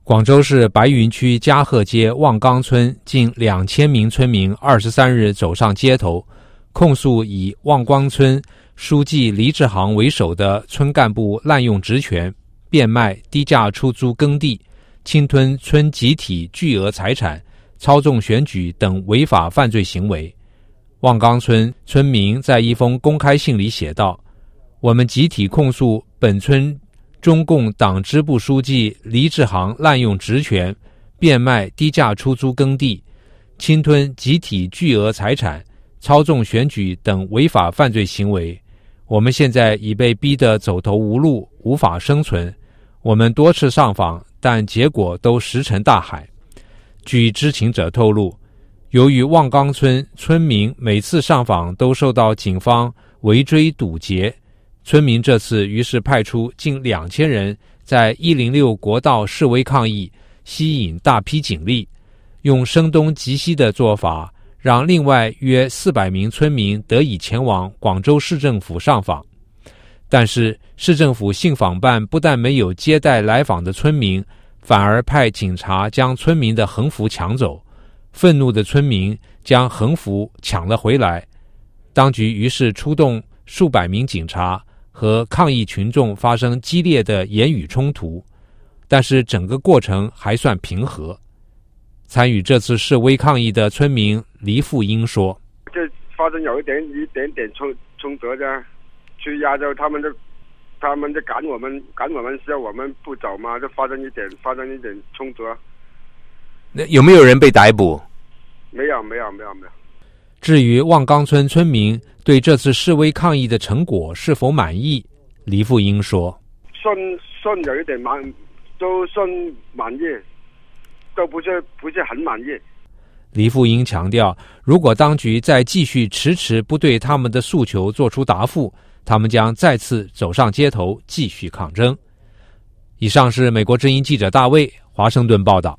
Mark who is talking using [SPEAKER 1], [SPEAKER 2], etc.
[SPEAKER 1] 广州市白云区嘉禾街望岗村近2000名村民23日走上街头，控诉以望岗村书记黎志航为首的村干部滥用职权，变卖低价出租耕地，侵吞村集体巨额财产，操纵选举等违法犯罪行为。望岗村村民在一封公开信里写道：我们集体控诉本村中共党支部书记黎志航滥用职权，变卖低价出租耕地，侵吞集体巨额财产，操纵选举等违法犯罪行为。我们现在已被逼得走投无路，无法生存。我们多次上访，但结果都石沉大海。据知情者透露，由于望岗村村民每次上访都受到警方围追堵截，村民这次于是派出近2000人在106国道示威抗议，吸引大批警力，用声东击西的做法，让另外约400名村民得以前往广州市政府上访。但是市政府信访办不但没有接待来访的村民，反而派警察将村民的横幅抢走，愤怒的村民将横幅抢了回来。当局于是出动数百名警察，和抗议群众发生激烈的言语冲突，但是整个过程还算平和。参与这次示威抗议的村民黎富英说：
[SPEAKER 2] 这发生有一点冲突的，去亚洲他们就赶我们时候我们不走嘛，就发生一点冲突。
[SPEAKER 1] 那有没有人被逮捕？
[SPEAKER 2] 没有。
[SPEAKER 1] 至于望岗村村民对这次示威抗议的成果是否满意，黎富英说：
[SPEAKER 2] 算有一点都算满意，都不是很满意。
[SPEAKER 1] 黎富英强调，如果当局再继续迟不对他们的诉求做出答复，他们将再次走上街头继续抗争。以上是美国之音记者大卫华盛顿报道。